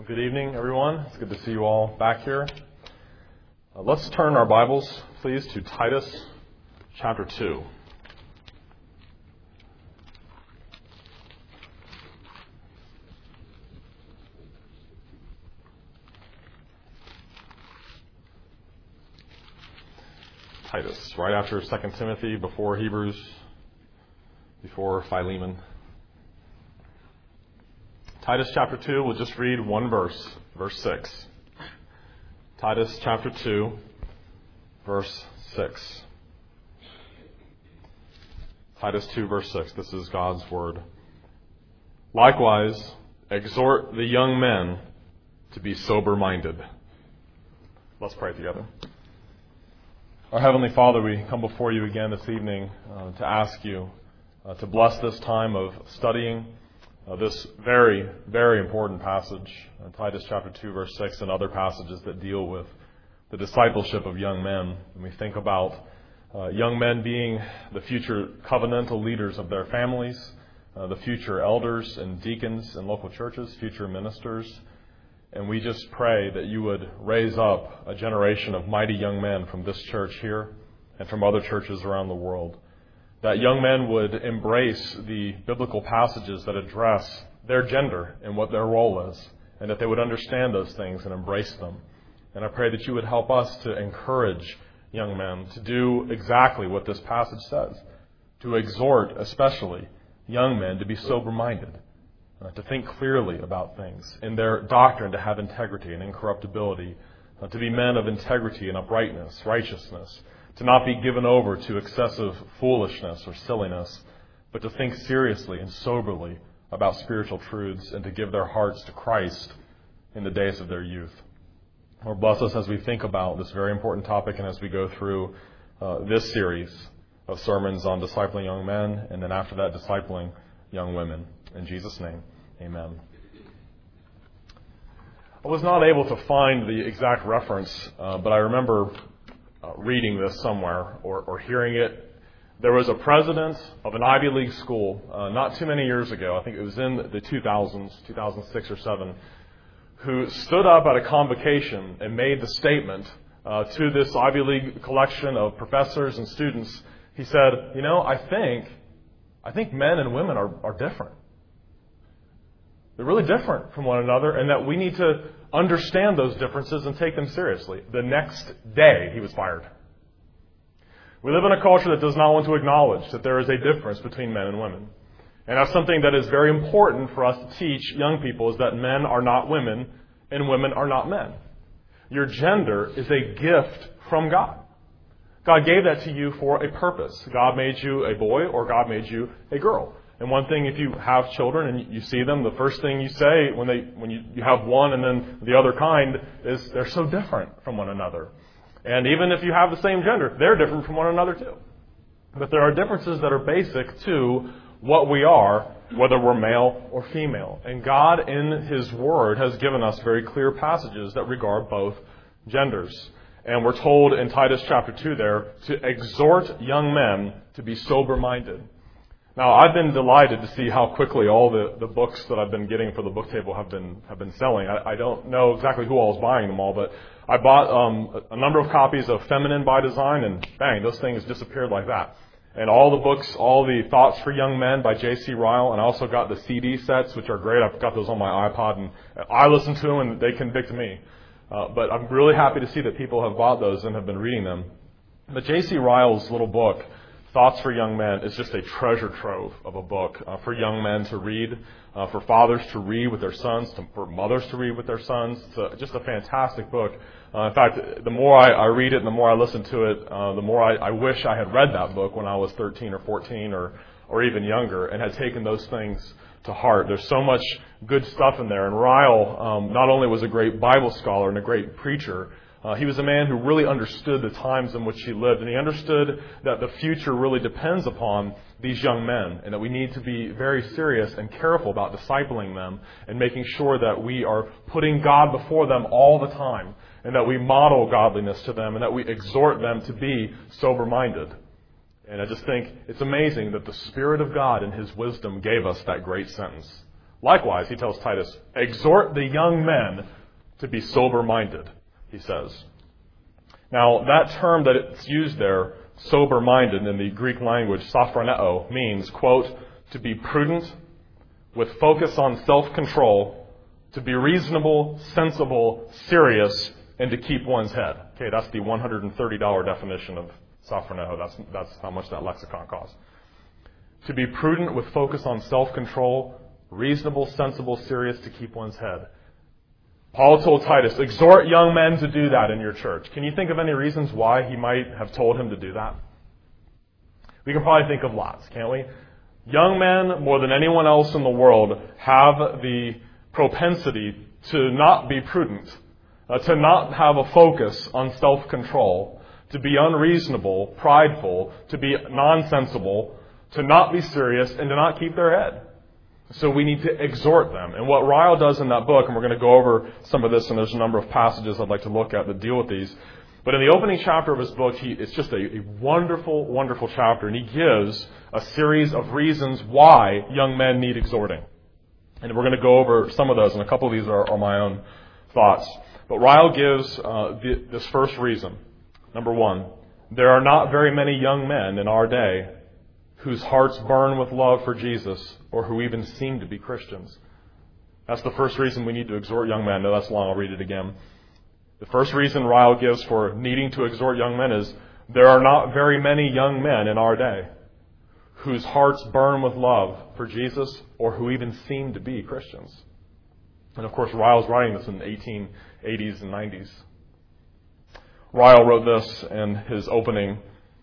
Well, good evening, everyone. It's good to see you all back here. Let's turn our Bibles, please, to Titus chapter 2. Titus, right after 2 Timothy, before Hebrews, before Philemon. Titus chapter 2, we'll just read one verse, verse 6. Titus chapter 2, verse 6. Titus 2, verse 6. This is God's word. Likewise, exhort the young men to be sober-minded. Let's pray together. Our Heavenly Father, we come before you again this evening to ask you to bless this time of studying this very, very important passage, Titus chapter 2, verse 6, and other passages that deal with the discipleship of young men. And we think about young men being the future covenantal leaders of their families, the future elders and deacons in local churches, future ministers. And we just pray that you would raise up a generation of mighty young men from this church here and from other churches around the world. That young men would embrace the biblical passages that address their gender and what their role is, and that they would understand those things and embrace them. And I pray that you would help us to encourage young men to do exactly what this passage says, to exhort especially young men to be sober-minded, to think clearly about things, in their doctrine to have integrity and incorruptibility, to be men of integrity and uprightness, righteousness, to not be given over to excessive foolishness or silliness, but to think seriously and soberly about spiritual truths and to give their hearts to Christ in the days of their youth. Lord, bless us as we think about this very important topic and as we go through this series of sermons on discipling young men and then after that discipling young women. In Jesus' name, amen. I was not able to find the exact reference, but I remember reading this somewhere or hearing it. There was a president of an Ivy League school not too many years ago, I think it was in the 2000s, 2006 or 7, who stood up at a convocation and made the statement to this Ivy League collection of professors and students. He said, I think men and women are different. They're really different from one another, and that we need to understand those differences and take them seriously. The next day, he was fired. We live in a culture that does not want to acknowledge that there is a difference between men and women. And that's something that is very important for us to teach young people, is that men are not women and women are not men. Your gender is a gift from God. God gave that to you for a purpose. God made you a boy or God made you a girl. And one thing, if you have children and you see them, the first thing you say when you have one and then the other kind is they're so different from one another. And even if you have the same gender, they're different from one another too. But there are differences that are basic to what we are, whether we're male or female. And God in His Word has given us very clear passages that regard both genders. And we're told in Titus chapter 2 there to exhort young men to be sober-minded. Now, I've been delighted to see how quickly all the books that I've been getting for the book table have been selling. I don't know exactly who all is buying them all, but I bought a number of copies of Feminine by Design, and bang, those things disappeared like that. And all the books, all the Thoughts for Young Men by J.C. Ryle, and I also got the CD sets, which are great. I've got those on my iPod, and I listen to them, and they convict me. But I'm really happy to see that people have bought those and have been reading them. But J.C. Ryle's little book, Thoughts for Young Men, is just a treasure trove of a book for young men to read, for fathers to read with their sons, for mothers to read with their sons. It's just a fantastic book. In fact, the more I read it and the more I listen to it, the more I wish I had read that book when I was 13 or 14 or even younger and had taken those things to heart. There's so much good stuff in there. And Ryle not only was a great Bible scholar and a great preacher, he was a man who really understood the times in which he lived, and he understood that the future really depends upon these young men, and that we need to be very serious and careful about discipling them and making sure that we are putting God before them all the time, and that we model godliness to them, and that we exhort them to be sober-minded. And I just think it's amazing that the Spirit of God in His wisdom gave us that great sentence. Likewise, he tells Titus, exhort the young men to be sober-minded, he says. Now, that term that it's used there, sober-minded in the Greek language, sophroneo, means, quote, to be prudent, with focus on self-control, to be reasonable, sensible, serious, and to keep one's head. Okay, that's the $130 definition of sophroneo. That's how much that lexicon costs. To be prudent with focus on self-control, reasonable, sensible, serious, to keep one's head. Paul told Titus, exhort young men to do that in your church. Can you think of any reasons why he might have told him to do that? We can probably think of lots, can't we? Young men, more than anyone else in the world, have the propensity to not be prudent, to not have a focus on self-control, to be unreasonable, prideful, to be nonsensible, to not be serious, and to not keep their head. So we need to exhort them. And what Ryle does in that book, and we're going to go over some of this, and there's a number of passages I'd like to look at that deal with these. But in the opening chapter of his book, it's just a wonderful, wonderful chapter, and he gives a series of reasons why young men need exhorting. And we're going to go over some of those, and a couple of these are my own thoughts. But Ryle gives this first reason. Number one, there are not very many young men in our day whose hearts burn with love for Jesus or who even seem to be Christians. That's the first reason we need to exhort young men. No, that's long. I'll read it again. The first reason Ryle gives for needing to exhort young men is there are not very many young men in our day whose hearts burn with love for Jesus or who even seem to be Christians. And of course, Ryle's writing this in the 1880s and 90s. Ryle wrote this in his opening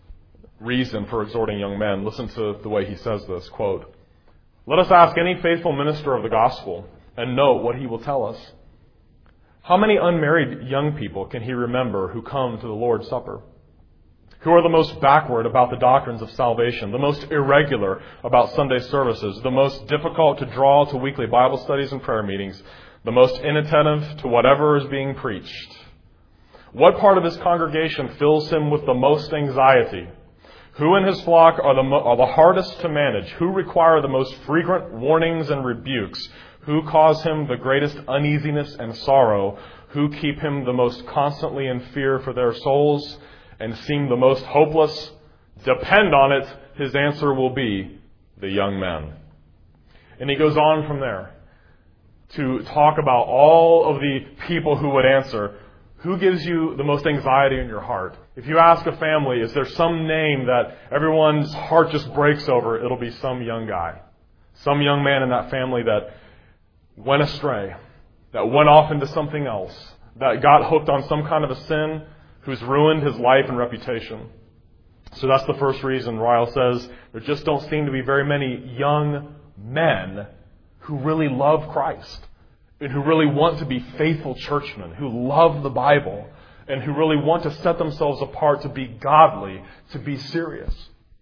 reason for exhorting young men. Listen to the way he says this, quote, let us ask any faithful minister of the gospel and note what he will tell us. How many unmarried young people can he remember who come to the Lord's Supper? Who are the most backward about the doctrines of salvation, the most irregular about Sunday services, the most difficult to draw to weekly Bible studies and prayer meetings, the most inattentive to whatever is being preached? What part of his congregation fills him with the most anxiety? Who in his flock are the hardest to manage? Who require the most frequent warnings and rebukes? Who cause him the greatest uneasiness and sorrow? Who keep him the most constantly in fear for their souls and seem the most hopeless? Depend on it, his answer will be the young men. And he goes on from there to talk about all of the people who would answer. Who gives you the most anxiety in your heart? If you ask a family, is there some name that everyone's heart just breaks over? It'll be some young guy. Some young man in that family that went astray, that went off into something else, that got hooked on some kind of a sin, who's ruined his life and reputation. So that's the first reason Ryle says there just don't seem to be very many young men who really love Christ and who really want to be faithful churchmen, who love the Bible, and who really want to set themselves apart to be godly, to be serious.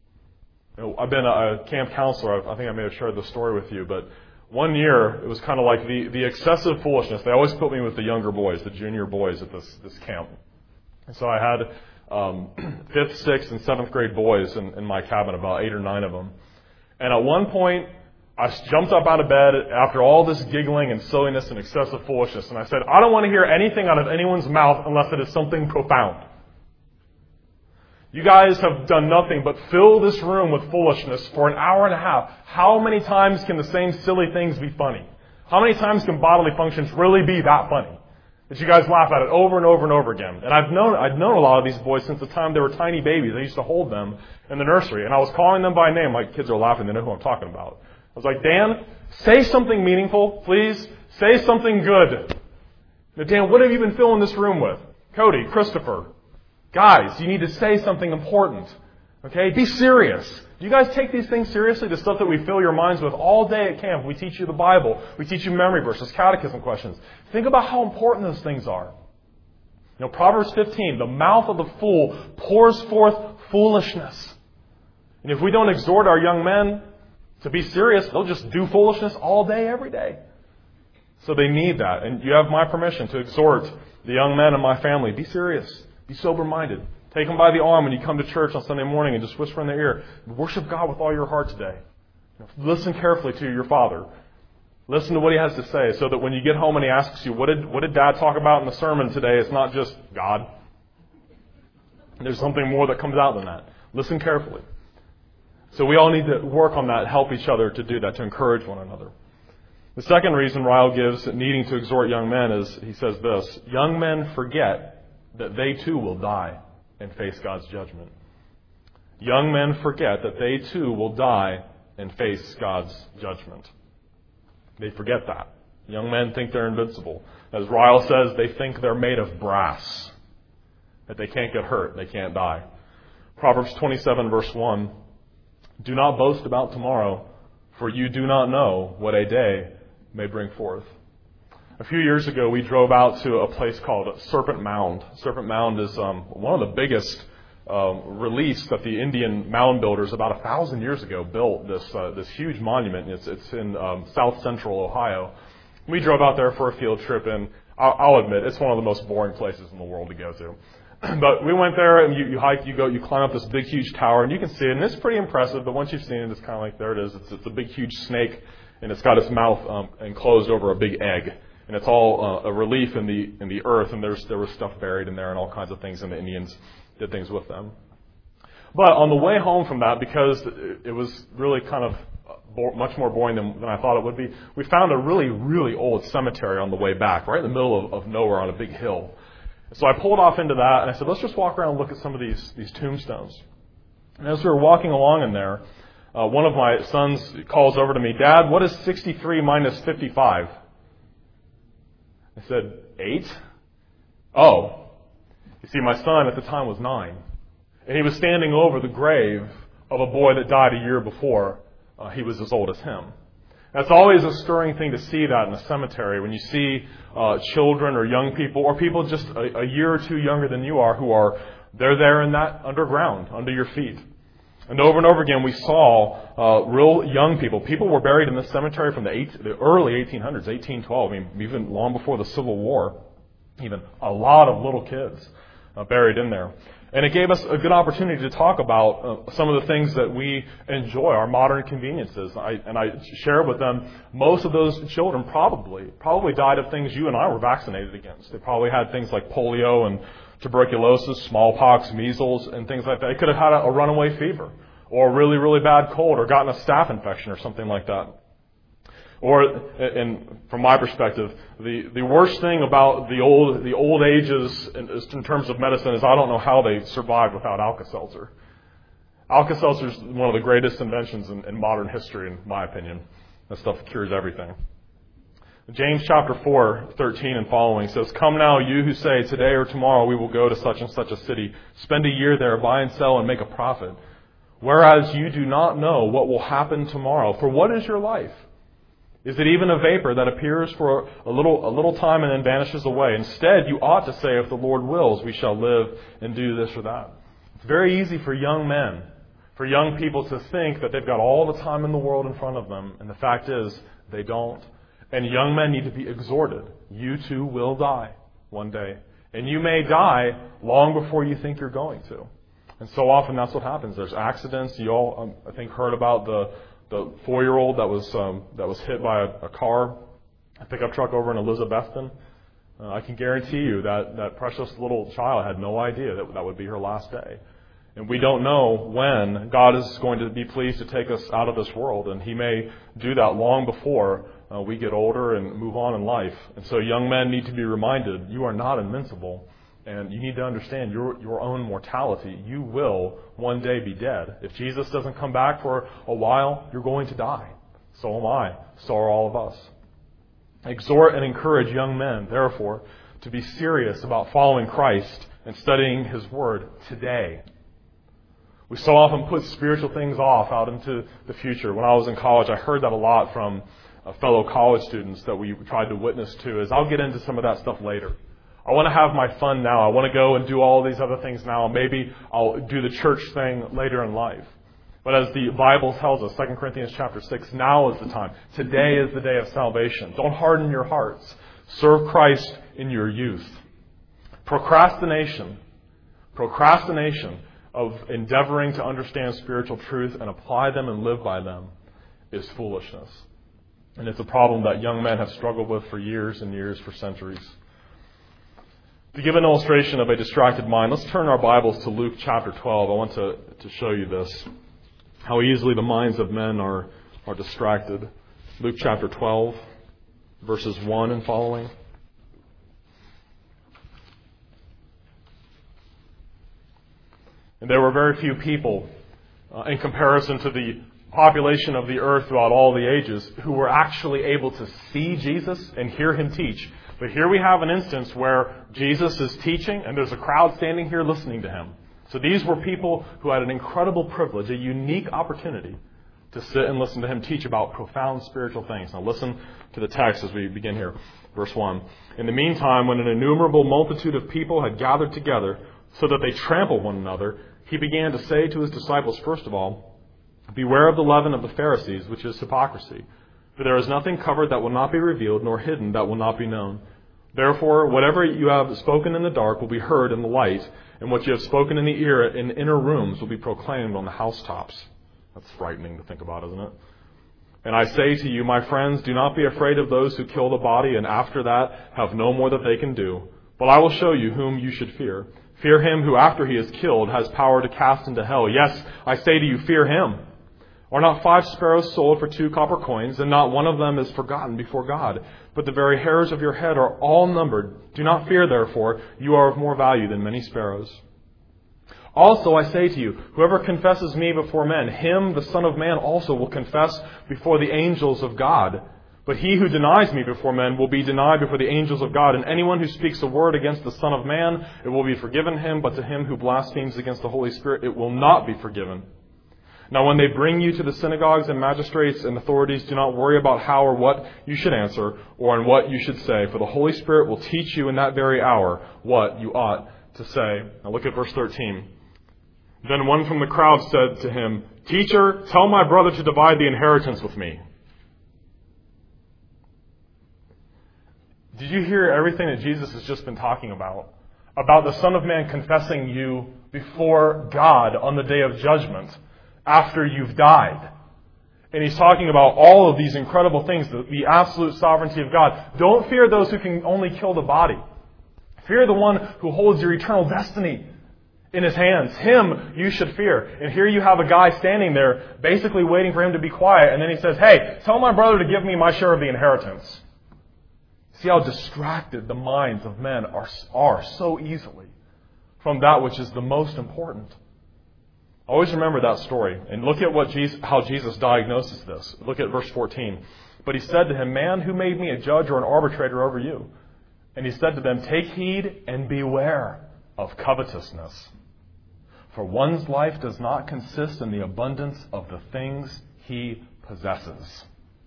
You know, I've been a camp counselor. I think I may have shared this story with you, but one year it was kind of like the excessive foolishness. They always put me with the younger boys, the junior boys at this camp. And so I had 5th, 6th, and 7th grade boys in my cabin, about 8 or 9 of them. And at one point, I jumped up out of bed after all this giggling and silliness and excessive foolishness, and I said, I don't want to hear anything out of anyone's mouth unless it is something profound. You guys have done nothing but fill this room with foolishness for an hour and a half. How many times can the same silly things be funny? How many times can bodily functions really be that funny? That you guys laugh at it over and over and over again. And I'd known a lot of these boys since the time they were tiny babies. I used to hold them in the nursery, and I was calling them by name. My kids are laughing. They know who I'm talking about. I was like, Dan, say something meaningful, please. Say something good. Now, Dan, what have you been filling this room with? Cody, Christopher. Guys, you need to say something important. Okay? Be serious. Do you guys take these things seriously? The stuff that we fill your minds with all day at camp. We teach you the Bible. We teach you memory verses, catechism questions. Think about how important those things are. You know, Proverbs 15, the mouth of the fool pours forth foolishness. And if we don't exhort our young men to be serious, they'll just do foolishness all day, every day. So they need that. And you have my permission to exhort the young men in my family. Be serious. Be sober-minded. Take them by the arm when you come to church on Sunday morning and just whisper in their ear, worship God with all your heart today. Listen carefully to your father. Listen to what he has to say so that when you get home and he asks you, what did Dad talk about in the sermon today? It's not just God. There's something more that comes out than that. Listen carefully. So we all need to work on that, help each other to do that, to encourage one another. The second reason Ryle gives needing to exhort young men is, he says this, young men forget that they too will die and face God's judgment. Young men forget that they too will die and face God's judgment. They forget that. Young men think they're invincible. As Ryle says, they think they're made of brass, that they can't get hurt, they can't die. Proverbs 27 verse 1, do not boast about tomorrow, for you do not know what a day may bring forth. A few years ago, we drove out to a place called Serpent Mound. Serpent Mound is one of the biggest reliefs that the Indian mound builders about 1,000 years ago built. This huge monument. It's in south central Ohio. We drove out there for a field trip, and I'll admit it's one of the most boring places in the world to go to. But we went there, and you hike, you climb up this big, huge tower, and you can see it, and it's pretty impressive. But once you've seen it, it's kind of like, there it is. It's a big, huge snake, and it's got its mouth enclosed over a big egg. And it's all a relief in the earth, and there was stuff buried in there and all kinds of things, and the Indians did things with them. But on the way home from that, because it was really kind of much more boring than I thought it would be, we found a really, really old cemetery on the way back, right in the middle of nowhere on a big hill. So I pulled off into that, and I said, let's just walk around and look at some of these tombstones. And as we were walking along in there, one of my sons calls over to me, Dad, what is 63 minus 55? I said, 8? Oh. You see, my son at the time was 9. And he was standing over the grave of a boy that died a year before he was as old as him. That's always a stirring thing to see that in a cemetery, when you see children or young people, or people just a year or two younger than you are, they're there in that underground, under your feet. And over again, we saw real young people. People were buried in this cemetery from the early 1800s, 1812, I mean, even long before the Civil War. Even a lot of little kids buried in there. And it gave us a good opportunity to talk about some of the things that we enjoy, our modern conveniences. And I shared with them, most of those children probably died of things you and I were vaccinated against. They probably had things like polio and tuberculosis, smallpox, measles, and things like that. They could have had a runaway fever, or a really, really bad cold, or gotten a staph infection or something like that. Or, and from my perspective, the worst thing about the old ages in terms of medicine is I don't know how they survived without Alka-Seltzer. Alka-Seltzer is one of the greatest inventions in modern history, in my opinion. That stuff cures everything. James chapter 4, 13 and following says, come now, you who say, today or tomorrow we will go to such and such a city, spend a year there, buy and sell, and make a profit. Whereas you do not know what will happen tomorrow. For what is your life? Is it even a vapor that appears for a little time and then vanishes away? Instead, you ought to say, if the Lord wills, we shall live and do this or that. It's very easy for young men, for young people to think that they've got all the time in the world in front of them. And the fact is, they don't. And young men need to be exhorted. You too will die one day. And you may die long before you think you're going to. And so often that's what happens. There's accidents. You all, I think, heard about the 4-year-old that was hit by a pickup truck over in Elizabethton. I can guarantee you that precious little child had no idea that would be her last day. And we don't know when God is going to be pleased to take us out of this world, and He may do that long before we get older and move on in life. And so young men need to be reminded, you are not invincible. And you need to understand your own mortality. You will one day be dead. If Jesus doesn't come back for a while, you're going to die. So am I. So are all of us. Exhort and encourage young men, therefore, to be serious about following Christ and studying His Word today. We so often put spiritual things off out into the future. When I was in college, I heard that a lot from fellow college students that we tried to witness to, is I'll get into some of that stuff later. I want to have my fun now. I want to go and do all these other things now. Maybe I'll do the church thing later in life. But as the Bible tells us, 2 Corinthians chapter 6, now is the time. Today is the day of salvation. Don't harden your hearts. Serve Christ in your youth. Procrastination of endeavoring to understand spiritual truth and apply them and live by them is foolishness. And it's a problem that young men have struggled with for years and years, for centuries. To give an illustration of a distracted mind, let's turn our Bibles to Luke chapter 12. I want to show you this, how easily the minds of men are distracted. Luke chapter 12, verses 1 and following. And there were very few people in comparison to the population of the earth throughout all the ages who were actually able to see Jesus and hear him teach. But here we have an instance where Jesus is teaching and there's a crowd standing here listening to him. So these were people who had an incredible privilege, a unique opportunity to sit and listen to him teach about profound spiritual things. Now listen to the text as we begin here. Verse 1. In the meantime, when an innumerable multitude of people had gathered together so that they trampled one another, he began to say to his disciples, first of all, beware of the leaven of the Pharisees, which is hypocrisy. For there is nothing covered that will not be revealed, nor hidden that will not be known. Therefore, whatever you have spoken in the dark will be heard in the light, and what you have spoken in the ear in inner rooms will be proclaimed on the housetops. That's frightening to think about, isn't it? And I say to you, my friends, do not be afraid of those who kill the body, and after that have no more that they can do. But I will show you whom you should fear. Fear him who, after he is killed, has power to cast into hell. Yes, I say to you, fear him. Are not 5 sparrows sold for 2 copper coins, and not one of them is forgotten before God? But the very hairs of your head are all numbered. Do not fear, therefore, you are of more value than many sparrows. Also I say to you, whoever confesses me before men, him the Son of Man also will confess before the angels of God. But he who denies me before men will be denied before the angels of God. And anyone who speaks a word against the Son of Man, it will be forgiven him. But to him who blasphemes against the Holy Spirit, it will not be forgiven. Now when they bring you to the synagogues and magistrates and authorities, do not worry about how or what you should answer or on what you should say. For the Holy Spirit will teach you in that very hour what you ought to say. Now look at verse 13. Then one from the crowd said to him, Teacher, tell my brother to divide the inheritance with me. Did you hear everything that Jesus has just been talking about? About the Son of Man confessing you before God on the day of judgment after you've died. And he's talking about all of these incredible things, the absolute sovereignty of God. Don't fear those who can only kill the body. Fear the one who holds your eternal destiny in his hands. Him you should fear. And here you have a guy standing there basically waiting for him to be quiet. And then he says, hey, tell my brother to give me my share of the inheritance. See how distracted the minds of men are so easily from that which is the most important. Always remember that story. And look at how Jesus diagnoses this. Look at verse 14. But he said to him, Man, who made me a judge or an arbitrator over you? And he said to them, Take heed and beware of covetousness. For one's life does not consist in the abundance of the things he possesses.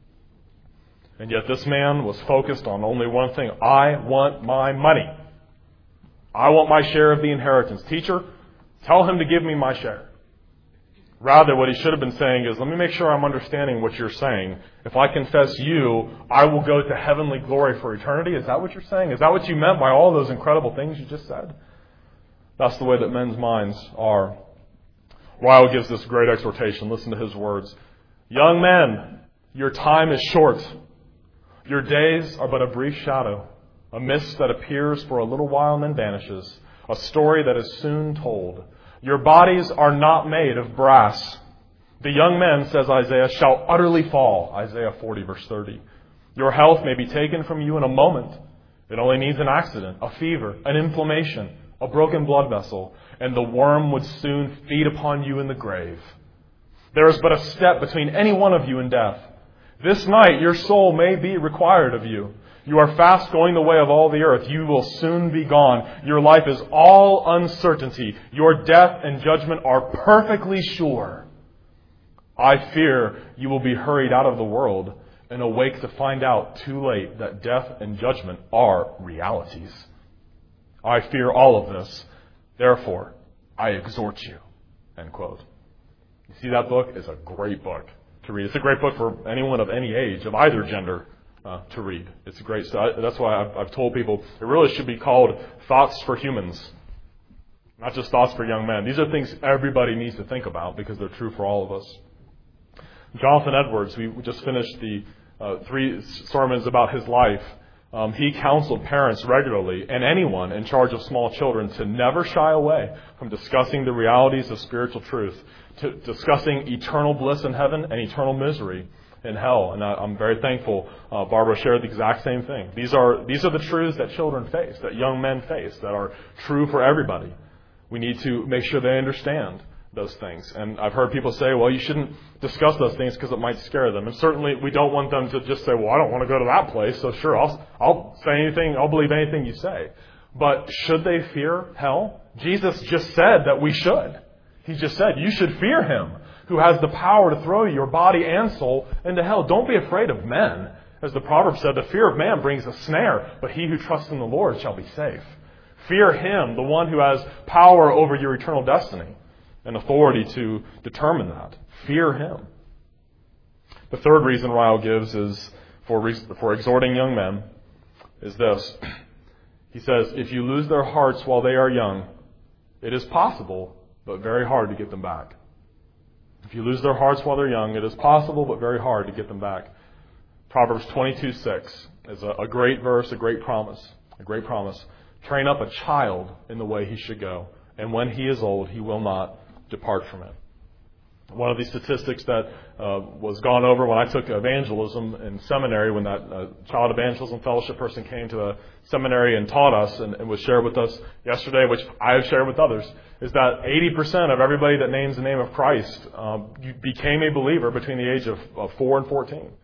And yet this man was focused on only one thing. I want my money. I want my share of the inheritance. Teacher, tell him to give me my share. Rather, what he should have been saying is, let me make sure I'm understanding what you're saying. If I confess you, I will go to heavenly glory for eternity. Is that what you're saying? Is that what you meant by all those incredible things you just said? That's the way that men's minds are. Ryle gives this great exhortation. Listen to his words. Young men, your time is short. Your days are but a brief shadow, a mist that appears for a little while and then vanishes, a story that is soon told. Your bodies are not made of brass. The young men, says Isaiah, shall utterly fall. Isaiah 40, verse 30. Your health may be taken from you in a moment. It only needs an accident, a fever, an inflammation, a broken blood vessel, and the worm would soon feed upon you in the grave. There is but a step between any one of you and death. This night your soul may be required of you. You are fast going the way of all the earth. You will soon be gone. Your life is all uncertainty. Your death and judgment are perfectly sure. I fear you will be hurried out of the world and awake to find out too late that death and judgment are realities. I fear all of this. Therefore, I exhort you. End quote. You see, that book is a great book to read. It's a great book for anyone of any age, of either gender, to read. It's great. So that's why I've told people it really should be called Thoughts for Humans, not just Thoughts for Young Men. These are things everybody needs to think about because they're true for all of us. Jonathan Edwards, we just finished the 3 sermons about his life, he counseled parents regularly and anyone in charge of small children to never shy away from discussing the realities of spiritual truth, to discussing eternal bliss in heaven and eternal misery in hell. And I'm very thankful Barbara shared the exact same thing. These are the truths that children face, that young men face, that are true for everybody. We need to make sure they understand those things. And I've heard people say, well, you shouldn't discuss those things because it might scare them. And certainly we don't want them to just say, well, I don't want to go to that place, so sure, I'll say anything, I'll believe anything you say. But should they fear hell? Jesus just said that we should. He just said, you should fear him who has the power to throw your body and soul into hell. Don't be afraid of men. As the proverb said, the fear of man brings a snare, but he who trusts in the Lord shall be safe. Fear him, the one who has power over your eternal destiny and authority to determine that. Fear him. The third reason Ryle gives is for exhorting young men is this. He says, if you lose their hearts while they are young, it is possible, but very hard to get them back. If you lose their hearts while they're young, it is possible, but very hard to get them back. Proverbs 22:6 is a great verse, a great promise. Train up a child in the way he should go, and when he is old, he will not depart from it. One of the statistics that was gone over when I took evangelism in seminary, when that child evangelism fellowship person came to the seminary and taught us and was shared with us yesterday, which I have shared with others, is that 80% of everybody that names the name of Christ became a believer between the age of 4 and 14.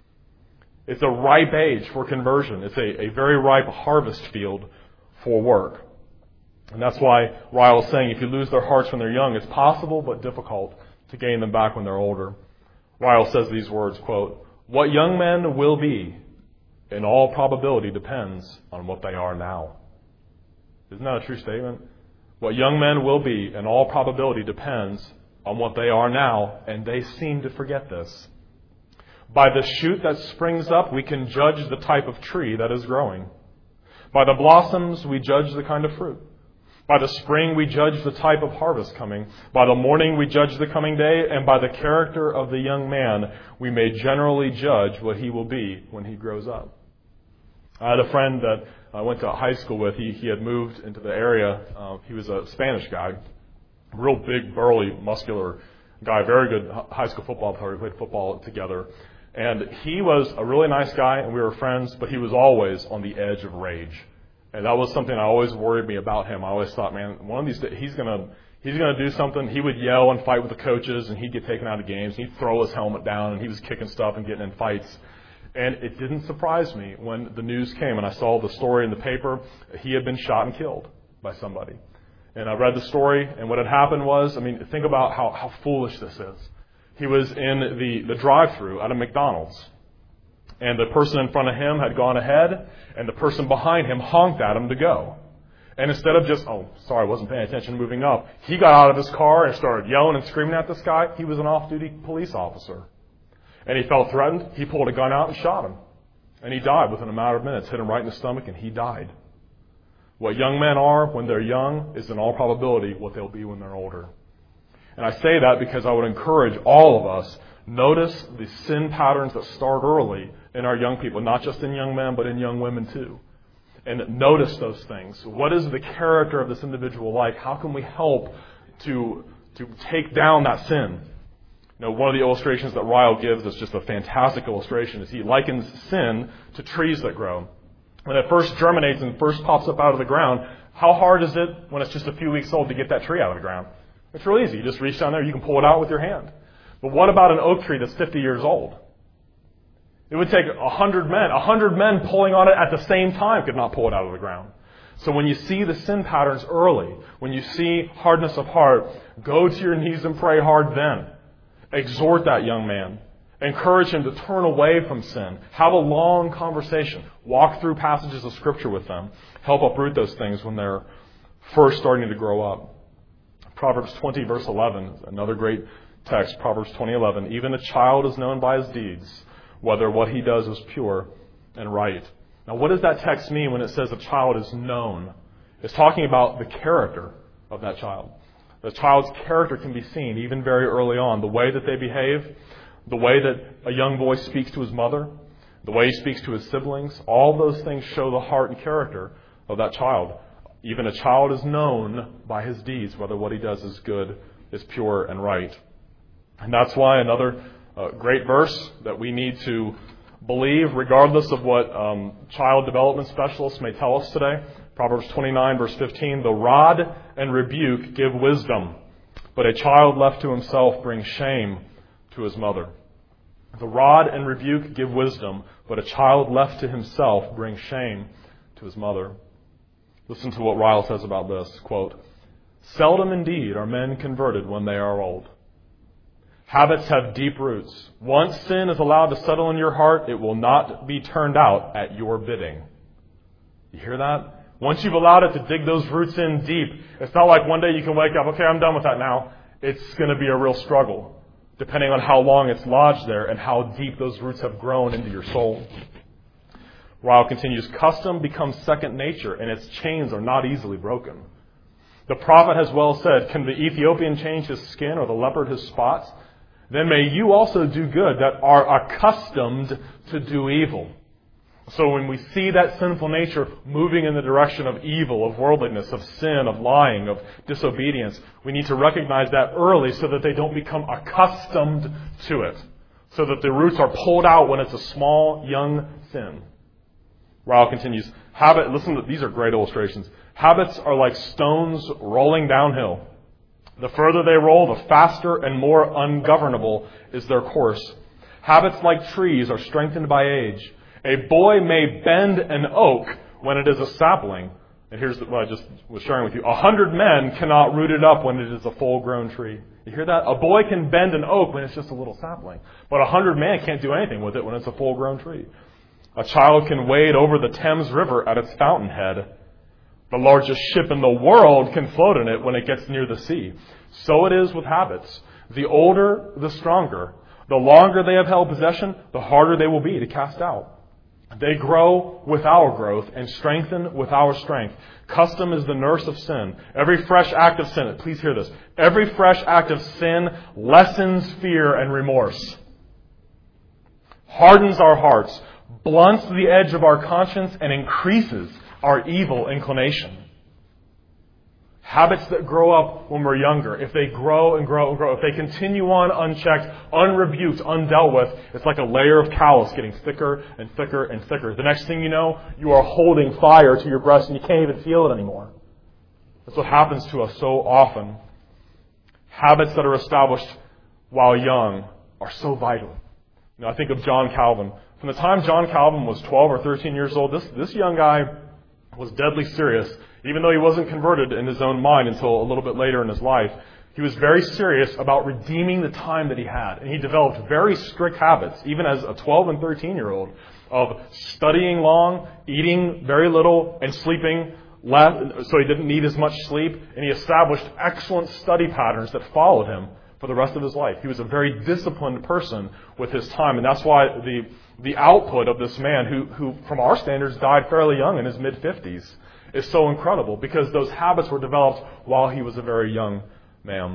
It's a ripe age for conversion. It's a very ripe harvest field for work. And that's why Ryle is saying if you lose their hearts when they're young, it's possible but difficult to gain them back when they're older. Ryle says these words, quote, what young men will be, in all probability, depends on what they are now. Isn't that a true statement? What young men will be, in all probability, depends on what they are now, and they seem to forget this. By the shoot that springs up, we can judge the type of tree that is growing. By the blossoms, we judge the kind of fruit. By the spring, we judge the type of harvest coming. By the morning, we judge the coming day. And by the character of the young man, we may generally judge what he will be when he grows up. I had a friend that I went to high school with. He had moved into the area. He was a Spanish guy, real big, burly, muscular guy, very good high school football player. We played football together. And he was a really nice guy, and we were friends, but he was always on the edge of rage. And that was something that always worried me about him. I always thought, man, one of these days he's gonna do something. He would yell and fight with the coaches, and he'd get taken out of games. He'd throw his helmet down, and he was kicking stuff and getting in fights. And it didn't surprise me when the news came and I saw the story in the paper. He had been shot and killed by somebody. And I read the story, and what had happened was, think about how foolish this is. He was in the drive-thru at a McDonald's. And the person in front of him had gone ahead, and the person behind him honked at him to go. And instead of just, I wasn't paying attention, moving up, he got out of his car and started yelling and screaming at this guy. He was an off-duty police officer. And he felt threatened. He pulled a gun out and shot him. And he died within a matter of minutes, hit him right in the stomach, and he died. What young men are when they're young is in all probability what they'll be when they're older. And I say that because I would encourage all of us, notice the sin patterns that start early in our young people, not just in young men, but in young women too. And notice those things. What is the character of this individual like? How can we help to take down that sin? One of the illustrations that Ryle gives is just a fantastic illustration, is he likens sin to trees that grow. When it first germinates and first pops up out of the ground, how hard is it when it's just a few weeks old to get that tree out of the ground? It's real easy. You just reach down there, you can pull it out with your hand. But what about an oak tree that's 50 years old? It would take 100 men. 100 men pulling on it at the same time could not pull it out of the ground. So when you see the sin patterns early, when you see hardness of heart, go to your knees and pray hard then. Exhort that young man. Encourage him to turn away from sin. Have a long conversation. Walk through passages of Scripture with them. Help uproot those things when they're first starting to grow up. Proverbs 20, verse 11, another great text, Proverbs 20:11. Even a child is known by his deeds, whether what he does is pure and right. Now, what does that text mean when it says a child is known? It's talking about the character of that child. The child's character can be seen even very early on. The way that they behave, the way that a young boy speaks to his mother, the way he speaks to his siblings, all those things show the heart and character of that child. Even a child is known by his deeds, whether what he does is good, is pure, and right. And that's why another great verse that we need to believe, regardless of what child development specialists may tell us today, Proverbs 29, verse 15, the rod and rebuke give wisdom, but a child left to himself brings shame to his mother. The rod and rebuke give wisdom, but a child left to himself brings shame to his mother. Listen to what Ryle says about this, quote, seldom indeed are men converted when they are old. Habits have deep roots. Once sin is allowed to settle in your heart, it will not be turned out at your bidding. You hear that? Once you've allowed it to dig those roots in deep, it's not like one day you can wake up, okay, I'm done with that now. It's going to be a real struggle, depending on how long it's lodged there and how deep those roots have grown into your soul. Ryle continues, custom becomes second nature, and its chains are not easily broken. The prophet has well said, can the Ethiopian change his skin or the leopard his spots? Then may you also do good that are accustomed to do evil. So when we see that sinful nature moving in the direction of evil, of worldliness, of sin, of lying, of disobedience, we need to recognize that early so that they don't become accustomed to it. So that the roots are pulled out when it's a small, young sin. Ryle continues, listen to these are great illustrations. Habits are like stones rolling downhill. The further they roll, the faster and more ungovernable is their course. Habits like trees are strengthened by age. A boy may bend an oak when it is a sapling. And here's what I just was sharing with you. 100 men cannot root it up when it is a full-grown tree. You hear that? A boy can bend an oak when it's just a little sapling. But 100 men can't do anything with it when it's a full-grown tree. A child can wade over the Thames River at its fountainhead. The largest ship in the world can float in it when it gets near the sea. So it is with habits. The older, the stronger. The longer they have held possession, the harder they will be to cast out. They grow with our growth and strengthen with our strength. Custom is the nurse of sin. Every fresh act of sin, please hear this, every fresh act of sin lessens fear and remorse, hardens our hearts, blunts the edge of our conscience, and increases our evil inclination. Habits that grow up when we're younger, if they grow and grow and grow, if they continue on unchecked, unrebuked, undealt with, it's like a layer of callus getting thicker and thicker and thicker. The next thing you know, you are holding fire to your breast and you can't even feel it anymore. That's what happens to us so often. Habits that are established while young are so vital. I think of John Calvin. From the time John Calvin was 12 or 13 years old, this young guy was deadly serious. Even though he wasn't converted in his own mind until a little bit later in his life, he was very serious about redeeming the time that he had. And he developed very strict habits, even as a 12 and 13-year-old, of studying long, eating very little, and sleeping less, so he didn't need as much sleep. And he established excellent study patterns that followed him for the rest of his life. He was a very disciplined person with his time. And that's why the output of this man, who from our standards died fairly young in his mid-50s, is so incredible because those habits were developed while he was a very young man.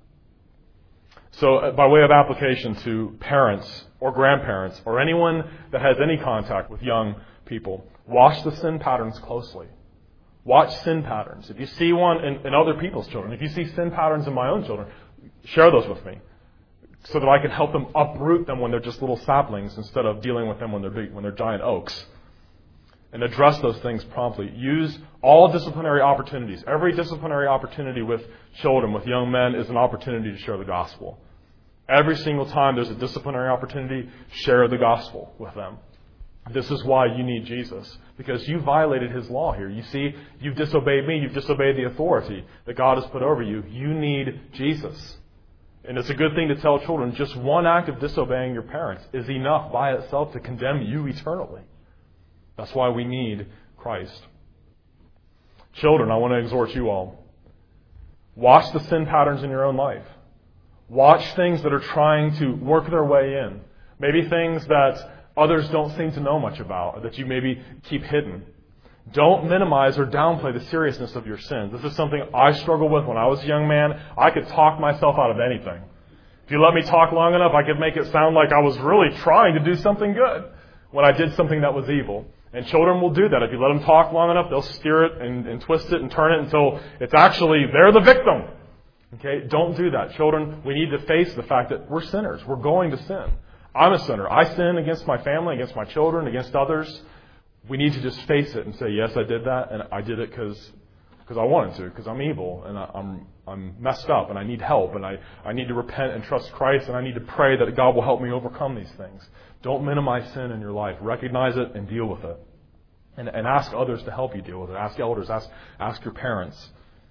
So by way of application to parents or grandparents or anyone that has any contact with young people, watch the sin patterns closely. Watch sin patterns. If you see one in other people's children, if you see sin patterns in my own children, share those with me so that I can help them uproot them when they're just little saplings instead of dealing with them when they're big, when they're giant oaks. And address those things promptly. Use all disciplinary opportunities. Every disciplinary opportunity with children, with young men, is an opportunity to share the gospel. Every single time there's a disciplinary opportunity, share the gospel with them. This is why you need Jesus. Because you violated His law here. You see, you've disobeyed me. You've disobeyed the authority that God has put over you. You need Jesus. And it's a good thing to tell children, just one act of disobeying your parents is enough by itself to condemn you eternally. That's why we need Christ. Children, I want to exhort you all. Watch the sin patterns in your own life. Watch things that are trying to work their way in. Maybe things that others don't seem to know much about, or that you maybe keep hidden. Don't minimize or downplay the seriousness of your sins. This is something I struggled with when I was a young man. I could talk myself out of anything. If you let me talk long enough, I could make it sound like I was really trying to do something good. when I did something that was evil. And children will do that. If you let them talk long enough, they'll steer it and twist it and turn it until it's actually they're the victim. Okay? Don't do that. Children, we need to face the fact that we're sinners. We're going to sin. I'm a sinner. I sin against my family, against my children, against others. We need to just face it and say, yes, I did that, and I did it because I wanted to, because I'm evil, and I'm messed up, and I need help, and I need to repent and trust Christ, and I need to pray that God will help me overcome these things. Don't minimize sin in your life. Recognize it and deal with it. And ask others to help you deal with it. Ask elders. Ask your parents.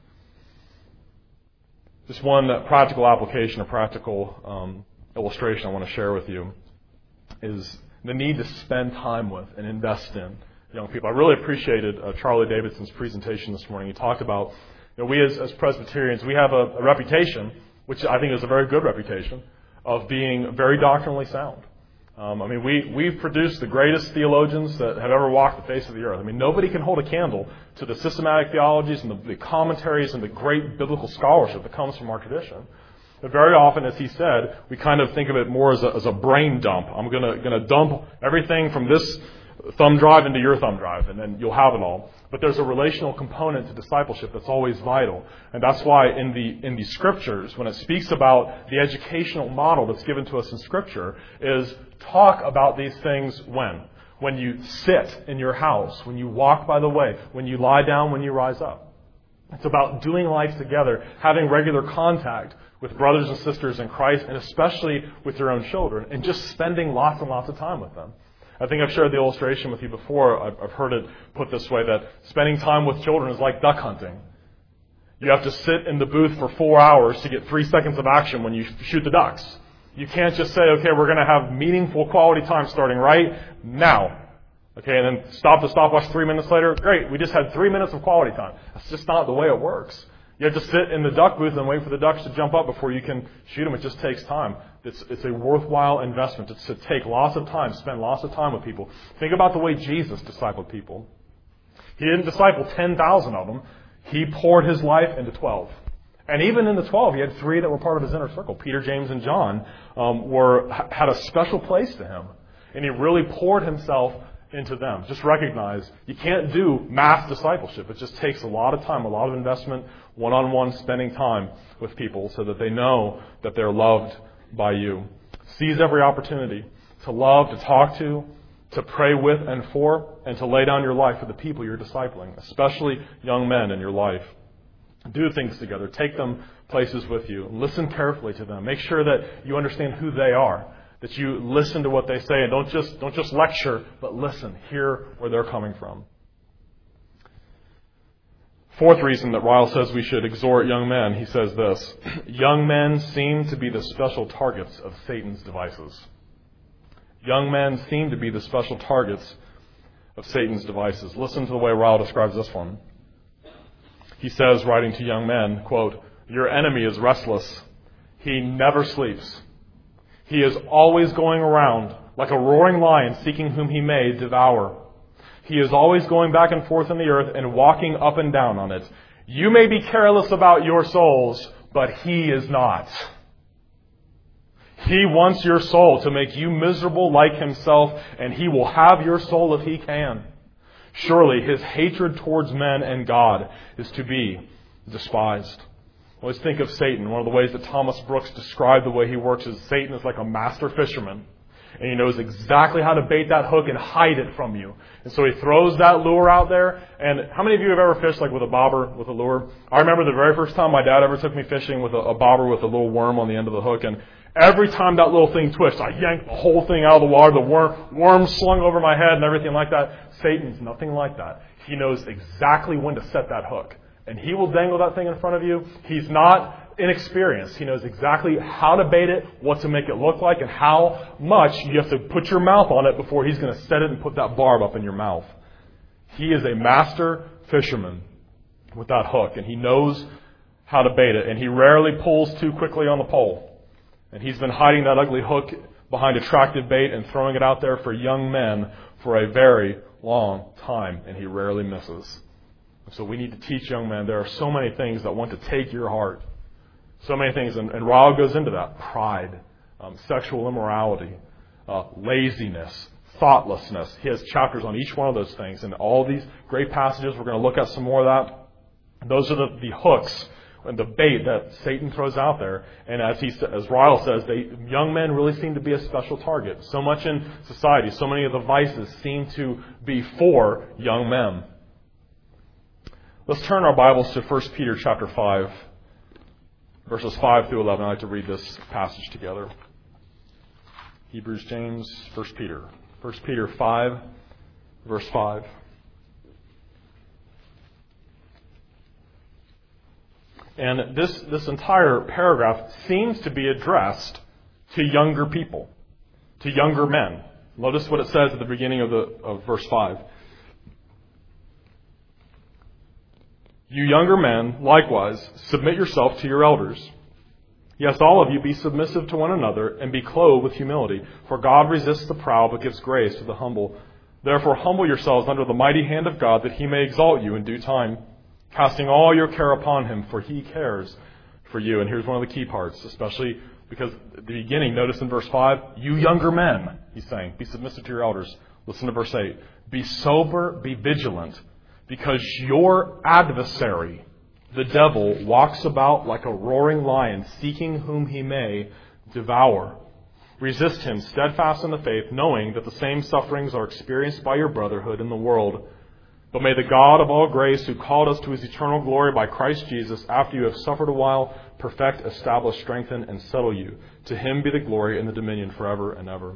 Just one practical application, a practical illustration I want to share with you is the need to spend time with and invest in young people. I really appreciated Charlie Davidson's presentation this morning. He talked about, we as Presbyterians, we have a reputation, which I think is a very good reputation, of being very doctrinally sound. We've produced the greatest theologians that have ever walked the face of the earth. Nobody can hold a candle to the systematic theologies and the commentaries and the great biblical scholarship that comes from our tradition. But very often, as he said, we kind of think of it more as a brain dump. I'm going to dump everything from this thumb drive into your thumb drive, and then you'll have it all. But there's a relational component to discipleship that's always vital. And that's why in the Scriptures, when it speaks about the educational model that's given to us in Scripture, is talk about these things when? When you sit in your house, when you walk by the way, when you lie down, when you rise up. It's about doing life together, having regular contact with brothers and sisters in Christ, and especially with your own children, and just spending lots and lots of time with them. I think I've shared the illustration with you before. I've heard it put this way, that spending time with children is like duck hunting. You have to sit in the booth for 4 hours to get 3 seconds of action when you shoot the ducks. You can't just say, okay, we're going to have meaningful quality time starting right now. Okay, and then stop the stopwatch 3 minutes later. Great, we just had 3 minutes of quality time. That's just not the way it works. You have to sit in the duck booth and wait for the ducks to jump up before you can shoot them. It just takes time. It's a worthwhile investment. It's to take lots of time, spend lots of time with people. Think about the way Jesus discipled people. He didn't disciple 10,000 of them. He poured his life into 12. And even in the 12, he had 3 that were part of his inner circle. Peter, James, and John had a special place to him. And he really poured himself into them. Just recognize you can't do mass discipleship. It just takes a lot of time, a lot of investment, one-on-one spending time with people so that they know that they're loved by you. Seize every opportunity to love, to talk to pray with and for, and to lay down your life for the people you're discipling, especially young men in your life. Do things together. Take them places with you. Listen carefully to them. Make sure that you understand who they are. That you listen to what they say and don't just lecture, but listen. Hear where they're coming from. Fourth reason that Ryle says we should exhort young men, he says this: young men seem to be the special targets of Satan's devices. Young men seem to be the special targets of Satan's devices. Listen to the way Ryle describes this one. He says, writing to young men, quote, "Your enemy is restless. He never sleeps. He is always going around like a roaring lion seeking whom he may devour. He is always going back and forth in the earth and walking up and down on it. You may be careless about your souls, but he is not. He wants your soul to make you miserable like himself, and he will have your soul if he can. Surely his hatred towards men and God is to be despised." Always think of Satan. One of the ways that Thomas Brooks described the way he works is Satan is like a master fisherman. And he knows exactly how to bait that hook and hide it from you. And so he throws that lure out there. And how many of you have ever fished like with a bobber, with a lure? I remember the very first time my dad ever took me fishing with a bobber with a little worm on the end of the hook. And every time that little thing twists, I yanked the whole thing out of the water. The worm slung over my head and everything like that. Satan's nothing like that. He knows exactly when to set that hook. And he will dangle that thing in front of you. He's not inexperienced. He knows exactly how to bait it, what to make it look like, and how much you have to put your mouth on it before he's going to set it and put that barb up in your mouth. He is a master fisherman with that hook, and he knows how to bait it, and he rarely pulls too quickly on the pole. And he's been hiding that ugly hook behind attractive bait and throwing it out there for young men for a very long time, and he rarely misses. So we need to teach young men there are so many things that want to take your heart. So many things, and Ryle goes into that. Pride, sexual immorality, laziness, thoughtlessness. He has chapters on each one of those things. And all these great passages, we're going to look at some more of that. Those are the hooks and the bait that Satan throws out there. And as Ryle says, young men really seem to be a special target. So much in society, so many of the vices seem to be for young men. Let's turn our Bibles to 1 Peter chapter 5, verses 5 through 11. I'd like to read this passage together. Hebrews, James, 1 Peter. 1 Peter 5, verse 5. And this entire paragraph seems to be addressed to younger people, to younger men. Notice what it says at the beginning of verse 5. You younger men, likewise, submit yourself to your elders. Yes, all of you be submissive to one another and be clothed with humility. For God resists the proud but gives grace to the humble. Therefore humble yourselves under the mighty hand of God that he may exalt you in due time, casting all your care upon him, for he cares for you. And here's one of the key parts, especially because at the beginning, notice in verse 5, you younger men, he's saying, be submissive to your elders. Listen to verse 8. Be sober, be vigilant, because your adversary, the devil, walks about like a roaring lion, seeking whom he may devour. Resist him, steadfast in the faith, knowing that the same sufferings are experienced by your brotherhood in the world. But may the God of all grace, who called us to his eternal glory by Christ Jesus, after you have suffered a while, perfect, establish, strengthen, and settle you. To him be the glory and the dominion forever and ever.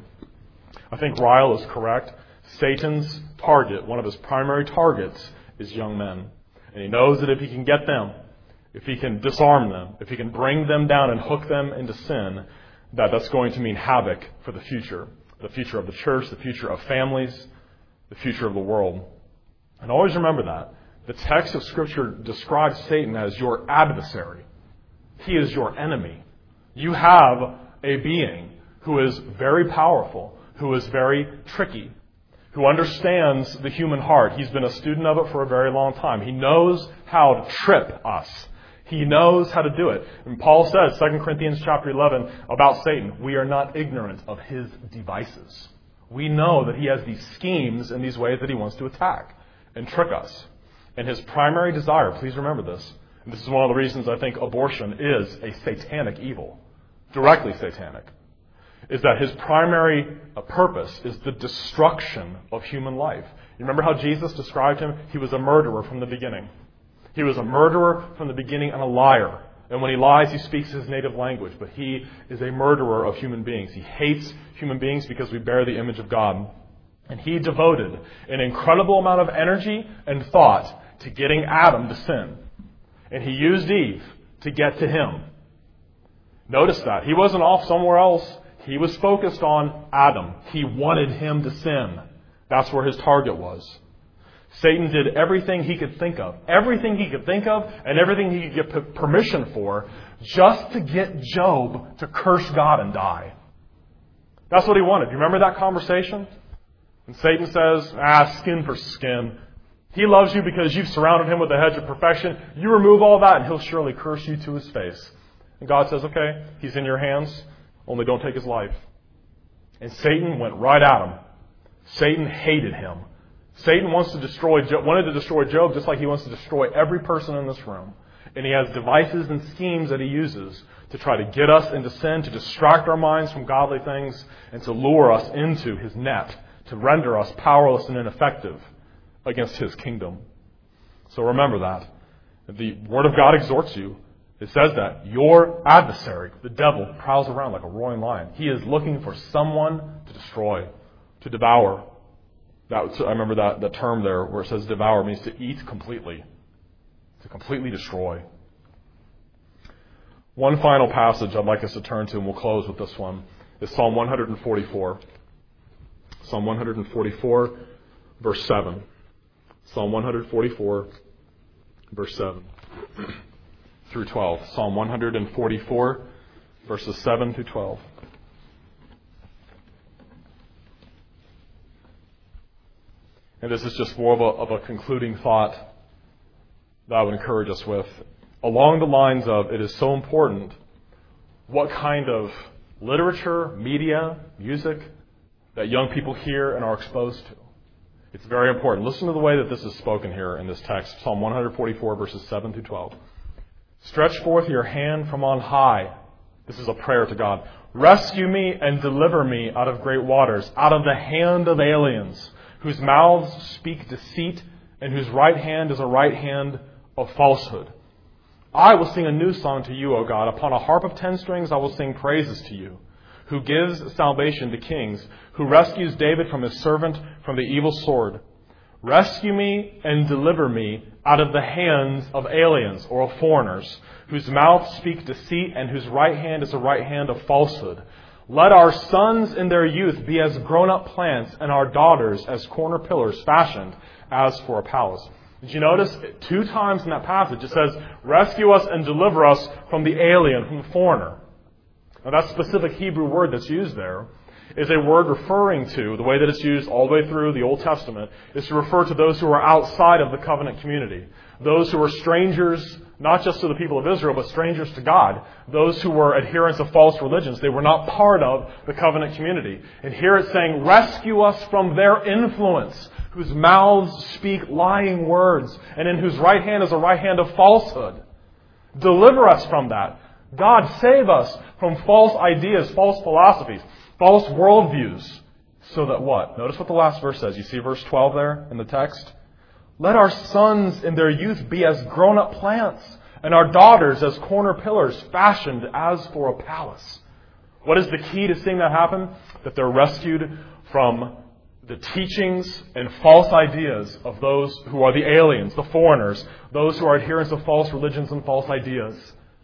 I think Ryle is correct. Satan's target, one of his primary targets, is young men. And he knows that if he can get them, if he can disarm them, if he can bring them down and hook them into sin, that's going to mean havoc for the future of the church, the future of families, the future of the world. And always remember that. The text of Scripture describes Satan as your adversary. He is your enemy. You have a being who is very powerful, who is very tricky, who understands the human heart. He's been a student of it for a very long time. He knows how to trip us. He knows how to do it. And Paul says, 2 Corinthians chapter 11, about Satan, we are not ignorant of his devices. We know that he has these schemes and these ways that he wants to attack and trick us. And his primary desire, please remember this, and this is one of the reasons I think abortion is a satanic evil, directly satanic, is that his primary purpose is the destruction of human life. You remember how Jesus described him? He was a murderer from the beginning. He was a murderer from the beginning and a liar. And when he lies, he speaks his native language. But he is a murderer of human beings. He hates human beings because we bear the image of God. And he devoted an incredible amount of energy and thought to getting Adam to sin. And he used Eve to get to him. Notice that. He wasn't off somewhere else. He was focused on Adam. He wanted him to sin. That's where his target was. Satan did everything he could think of. Everything he could think of and everything he could get permission for just to get Job to curse God and die. That's what he wanted. You remember that conversation? And Satan says, skin for skin. He loves you because you've surrounded him with a hedge of perfection. You remove all that and he'll surely curse you to his face. And God says, okay, he's in your hands. Only don't take his life. And Satan went right at him. Satan hated him. Satan wanted to destroy Job just like he wants to destroy every person in this room. And he has devices and schemes that he uses to try to get us into sin, to distract our minds from godly things, and to lure us into his net, to render us powerless and ineffective against his kingdom. So remember that. The Word of God exhorts you. It says that your adversary, the devil, prowls around like a roaring lion. He is looking for someone to destroy, to devour. I remember that term there where it says devour means to eat completely, to completely destroy. One final passage I'd like us to turn to, and we'll close with this one, is Psalm 144. Psalm 144, verse 7. Psalm 144, verse 7 through 12. Psalm 144, verses 7 through 12. And this is just more of a concluding thought that I would encourage us with. Along the lines of, it is so important what kind of literature, media, music, that young people hear and are exposed to. It's very important. Listen to the way that this is spoken here in this text, Psalm 144, verses 7 through 12. Stretch forth your hand from on high. This is a prayer to God. Rescue me and deliver me out of great waters, out of the hand of aliens, whose mouths speak deceit and whose right hand is a right hand of falsehood. I will sing a new song to you, O God. Upon a harp of 10 strings I will sing praises to you, who gives salvation to kings, who rescues David from his servant from the evil sword. Rescue me and deliver me out of the hands of aliens or of foreigners, whose mouths speak deceit and whose right hand is a right hand of falsehood. Let our sons in their youth be as grown-up plants, and our daughters as corner pillars fashioned as for a palace. Did you notice 2 times in that passage it says, rescue us and deliver us from the alien, from the foreigner. Now that specific Hebrew word that's used there is a word referring to, the way that it's used all the way through the Old Testament, is to refer to those who are outside of the covenant community. Those who are strangers, not just to the people of Israel, but strangers to God. Those who were adherents of false religions. They were not part of the covenant community. And here it's saying, rescue us from their influence, whose mouths speak lying words, and in whose right hand is a right hand of falsehood. Deliver us from that. God, save us from false ideas, false philosophies, false worldviews. So that what? Notice what the last verse says. You see verse 12 there in the text? Let our sons in their youth be as grown-up plants, and our daughters as corner pillars fashioned as for a palace. What is the key to seeing that happen? That they're rescued from the teachings and false ideas of those who are the aliens, the foreigners, those who are adherents of false religions and false ideas.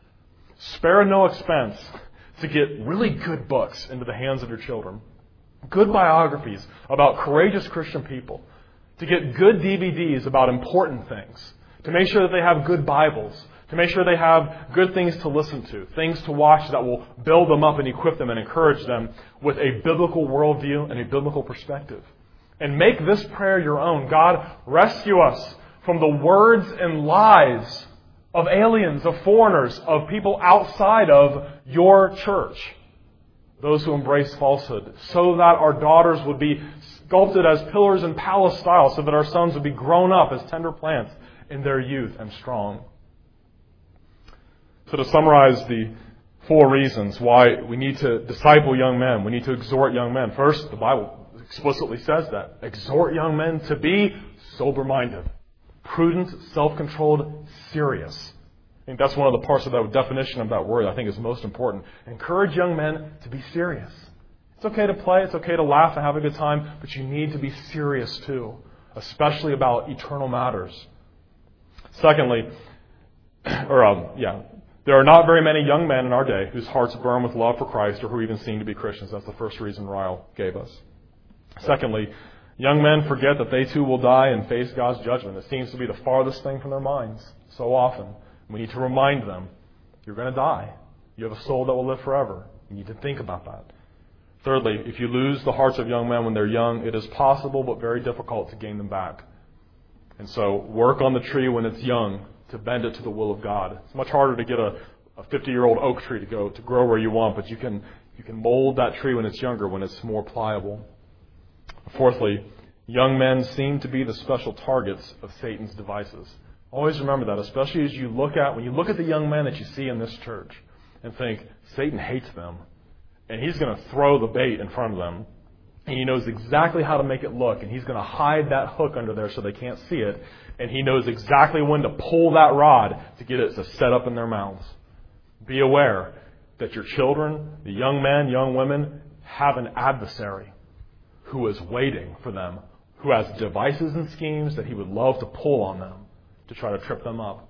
Spare no expense to get really good books into the hands of your children. Good biographies about courageous Christian people. To get good DVDs about important things. To make sure that they have good Bibles. To make sure they have good things to listen to. Things to watch that will build them up and equip them and encourage them with a biblical worldview and a biblical perspective. And make this prayer your own. God, rescue us from the words and lies of aliens, of foreigners, of people outside of your church. Those who embrace falsehood. So that our daughters would be sculpted as pillars in palace style, so that our sons would be grown up as tender plants in their youth and strong. So to summarize the 4 reasons why we need to disciple young men, we need to exhort young men. First, the Bible explicitly says that. Exhort young men to be sober-minded, prudent, self-controlled, serious. I think that's one of the parts of that definition of that word I think is most important. Encourage young men to be serious. It's okay to play, it's okay to laugh and have a good time, but you need to be serious too, especially about eternal matters. Secondly, there are not very many young men in our day whose hearts burn with love for Christ or who even seem to be Christians. That's the first reason Ryle gave us. Secondly, young men forget that they too will die and face God's judgment. It seems to be the farthest thing from their minds so often. We need to remind them, you're going to die. You have a soul that will live forever. You need to think about that. Thirdly, if you lose the hearts of young men when they're young, it is possible but very difficult to gain them back. And so work on the tree when it's young to bend it to the will of God. It's much harder to get a 50-year-old oak tree to grow where you want, but you can mold that tree when it's younger, when it's more pliable. Fourthly, young men seem to be the special targets of Satan's devices. Always remember that, especially as when you look at the young men that you see in this church and think, Satan hates them. And he's going to throw the bait in front of them. And he knows exactly how to make it look. And he's going to hide that hook under there so they can't see it. And he knows exactly when to pull that rod to get it to set up in their mouths. Be aware that your children, the young men, young women, have an adversary who is waiting for them, who has devices and schemes that he would love to pull on them to try to trip them up.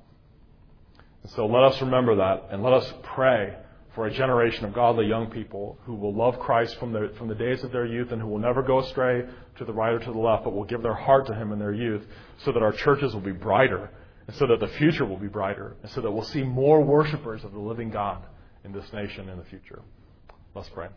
And so let us remember that, and let us pray for a generation of godly young people who will love Christ from the days of their youth and who will never go astray to the right or to the left, but will give their heart to Him in their youth, so that our churches will be brighter, and so that the future will be brighter, and so that we'll see more worshipers of the living God in this nation in the future. Let's pray.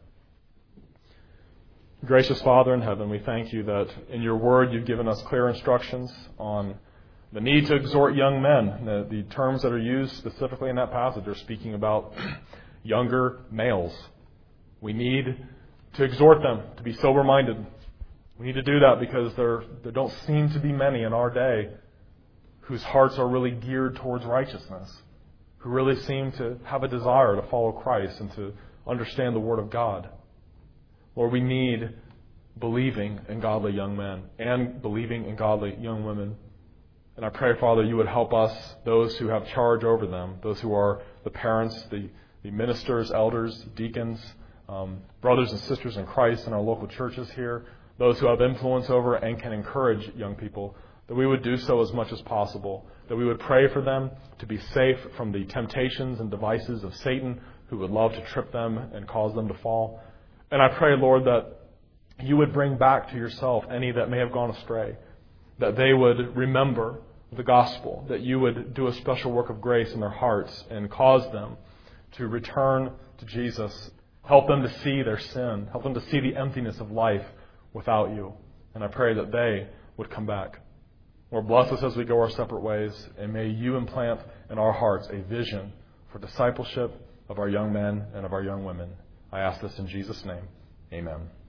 Gracious Father in heaven, we thank You that in Your Word You've given us clear instructions on the need to exhort young men. The terms that are used specifically in that passage are speaking about younger males. We need to exhort them to be sober-minded. We need to do that because there don't seem to be many in our day whose hearts are really geared towards righteousness, who really seem to have a desire to follow Christ and to understand the Word of God. Lord, we need believing and godly young men and believing and godly young women. And I pray, Father, you would help us, those who have charge over them, those who are the parents, the ministers, elders, deacons, brothers and sisters in Christ in our local churches here, those who have influence over and can encourage young people, that we would do so as much as possible, that we would pray for them to be safe from the temptations and devices of Satan, who would love to trip them and cause them to fall. And I pray, Lord, that you would bring back to yourself any that may have gone astray, that they would remember the gospel, that you would do a special work of grace in their hearts and cause them to return to Jesus. Help them to see their sin. Help them to see the emptiness of life without you. And I pray that they would come back. Lord, bless us as we go our separate ways, and may you implant in our hearts a vision for discipleship of our young men and of our young women. I ask this in Jesus' name. Amen.